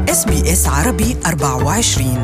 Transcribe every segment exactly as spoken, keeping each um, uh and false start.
إس بي إس عربي أربعة وعشرين.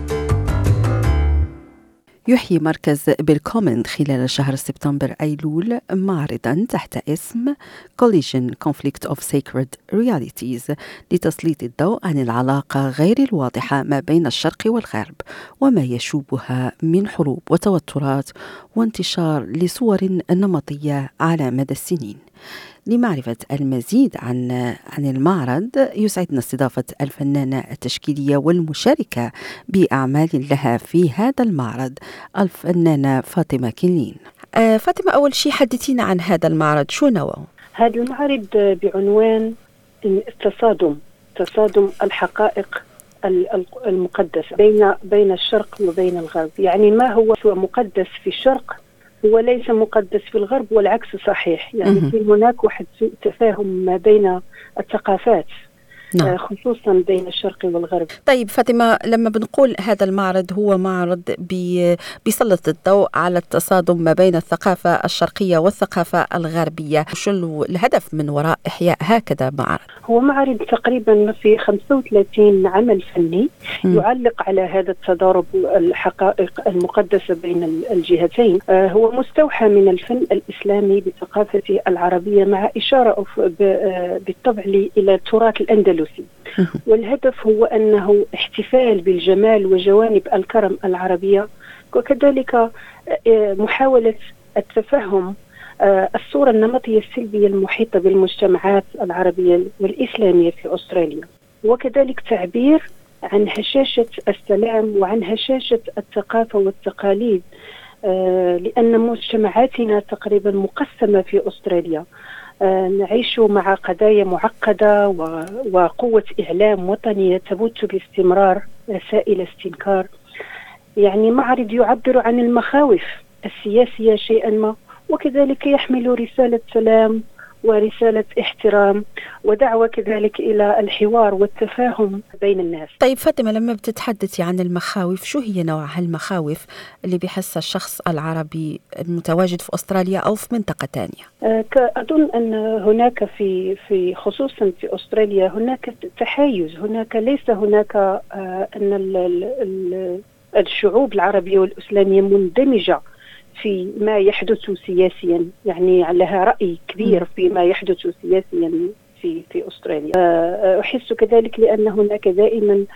يحيي مركز بالكومند خلال شهر سبتمبر أيلول معرضاً تحت اسم Collision Conflict of Sacred Realities لتسليط الضوء عن العلاقة غير الواضحة ما بين الشرق والغرب وما يشوبها من حروب وتوترات وانتشار لصور نمطية على مدى السنين. لمعرفة المزيد عن عن المعرض يسعدنا استضافة الفنانة التشكيلية والمشاركة بأعمال لها في هذا المعرض الفنانة فاطمة كلين. آه فاطمة، أول شيء حدثينا عن هذا المعرض، شو نوعه؟ هذا المعرض بعنوان التصادم تصادم الحقائق المقدسة بين بين الشرق وبين الغرب. يعني ما هو مقدس في الشرق هو ليس مقدس في الغرب، والعكس صحيح. يعني في هناك واحد سوء تفاهم ما بين الثقافات، نعم. خصوصا بين الشرق والغرب. طيب فاطمة، لما بنقول هذا المعرض هو معرض بي بيسلط الضوء على التصادم ما بين الثقافة الشرقية والثقافة الغربية، شو الهدف من وراء إحياء هكذا معرض؟ هو معرض تقريبا في خمسة وثلاثين عمل فني م. يعلق على هذا التضارب الحقائق المقدسة بين الجهتين. آه هو مستوحى من الفن الإسلامي بثقافته العربية، مع إشارة بالطبع إلى التراث الأندلسي. والهدف هو أنه احتفال بالجمال وجوانب الكرم العربية، وكذلك محاولة التفهم الصورة النمطية السلبية المحيطة بالمجتمعات العربية والإسلامية في أستراليا، وكذلك تعبير عن هشاشة السلام وعن هشاشة الثقافة والتقاليد، لأن مجتمعاتنا تقريبا مقسمة في أستراليا. نعيش مع قضايا معقدة وقوة إعلام وطنية تبث باستمرار رسائل استنكار. يعني معرض يعبر عن المخاوف السياسية شيئا ما، وكذلك يحمل رسالة سلام ورسالة احترام ودعوة كذلك إلى الحوار والتفاهم بين الناس. طيب فاطمة، لما بتتحدثي عن المخاوف، شو هي نوع هالمخاوف اللي بيحسها الشخص العربي المتواجد في أستراليا أو في منطقة تانية؟ أظن أن هناك في في خصوصا في أستراليا هناك تحيز، هناك ليس هناك أن الشعوب العربية والإسلامية مندمجة في ما يحدث سياسيا، يعني لها رأي كبير فيما يحدث سياسيا في في أستراليا. أحس كذلك لأن هناك دائما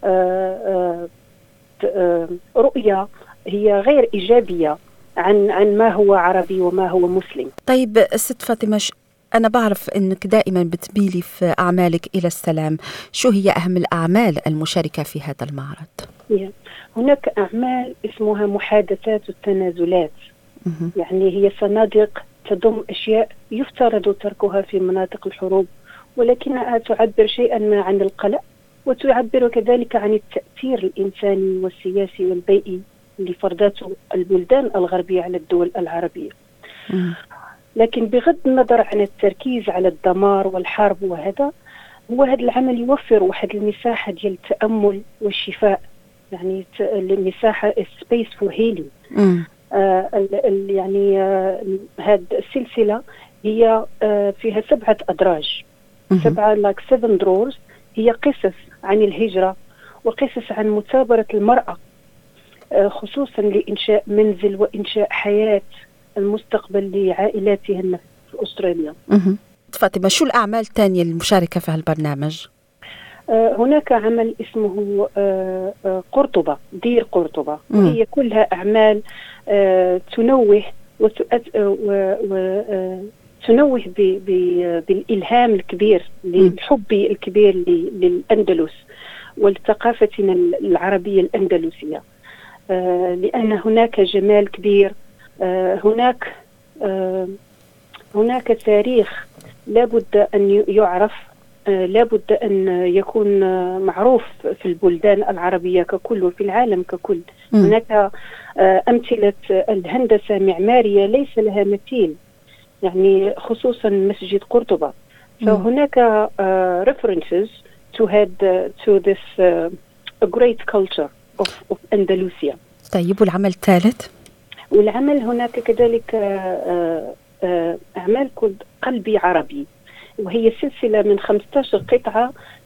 رؤية هي غير إيجابية عن عن ما هو عربي وما هو مسلم. طيب ست فاطمة، أنا بعرف أنك دائما بتميلي في أعمالك إلى السلام، شو هي أهم الأعمال المشاركة في هذا المعرض؟ هناك أعمال اسمها محادثات التنازلات، يعني هي صناديق تضم أشياء يفترض تركها في مناطق الحروب، ولكنها تعبر شيئا ما عن القلق، وتعبر كذلك عن التأثير الإنساني والسياسي والبيئي لفرضاته البلدان الغربية على الدول العربية. لكن بغض النظر عن التركيز على الدمار والحرب وهذا، هو هذا العمل يوفر واحد المساحة ديال التأمل والشفاء، يعني المساحة space for healing. آه يعني آه هذه السلسلة هي آه فيها سبعة أدراج، سبعة like seven drawers. هي قصص عن الهجرة وقصص عن مثابرة المرأة، آه خصوصا لإنشاء منزل وإنشاء حياة المستقبل لعائلاتهن في أستراليا. فاطمة، شو الأعمال الثانية المشاركة في هالبرنامج؟ هناك عمل اسمه قرطبة، دير قرطبة، وهي كلها أعمال تنوه وتنوه بالإلهام الكبير، للحب الكبير للأندلس ولثقافتنا العربية الأندلسية، لأن هناك جمال كبير. هناك هناك تاريخ لابد أن يعرف، لابد أن يكون معروف في البلدان العربية ككل وفي العالم ككل. م. هناك أمثلة الهندسة معمارية ليس لها مثيل، يعني خصوصا مسجد قرطبة. فهناك uh, references to had uh, to this uh, a great culture of, of Andalusia. طيب، والعمل الثالث؟ والعمل هناك كذلك uh, uh, أعمال قلبي عربي، وهي سلسلة من خمسة عشر قطعة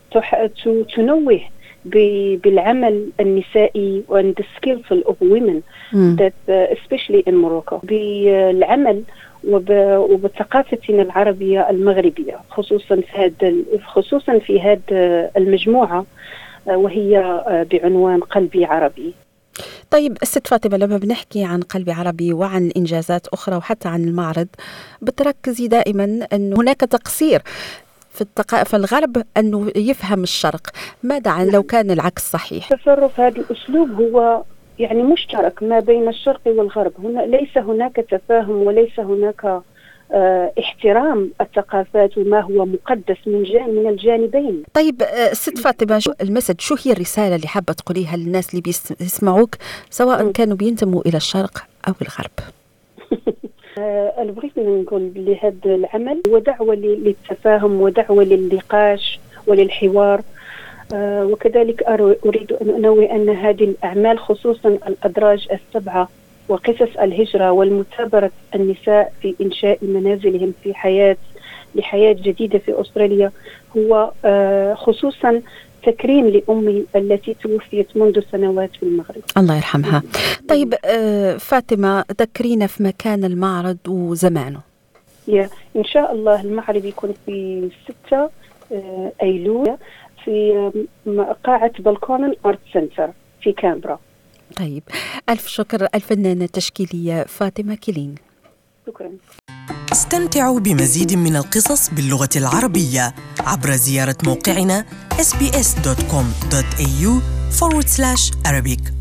تنوه بالعمل النسائي and the skillful of women that uh, especially in Morocco بالعمل وبثقافتنا العربية المغربية خصوصا في هذا خصوصا في هذه المجموعة وهي بعنوان قلبي عربي. طيب الست فاطمة، لما بنحكي عن قلبي عربي وعن إنجازات أخرى وحتى عن المعرض، بتركزي دائما أن هناك تقصير في التق... في الغرب أنه يفهم الشرق. ماذا عن لو كان العكس صحيح؟ تصرف هذا الأسلوب هو يعني مشترك ما بين الشرق والغرب. هنا ليس هناك تفاهم وليس هناك اه احترام الثقافات وما هو مقدس من جانب من الجانبين. طيب ست فاطمة، شو المسج، شو هي الرسالة اللي حابة تقوليها للناس اللي بيسمعوك سواء كانوا بينتموا إلى الشرق أو الغرب؟ أنا بغيت نقول بلي هذا العمل هو دعوة للتفاهم ودعوة للنقاش وللحوار، آه وكذلك أريد أن أنوه أن هذه الأعمال خصوصا الأدراج السبعة وقصص الهجرة والمثابرة النساء في إنشاء منازلهم في حياة لحياة جديدة في أستراليا هو آه خصوصا تكريم لأمي التي توفيت منذ سنوات في المغرب، الله يرحمها. طيب آه فاطمة، ذكرينا في مكان المعرض وزمانه. يا إن شاء الله المعرض يكون في ستة آه أيلول في قاعة بالكونن آرت سنتر في كامبرا. طيب ألف شكر الفنانة التشكيلية فاطمة كيلين. شكرا. استمتعوا بمزيد من القصص باللغة العربية عبر زيارة موقعنا إس بي إس دوت كوم دوت إيه يو forward slash Arabic.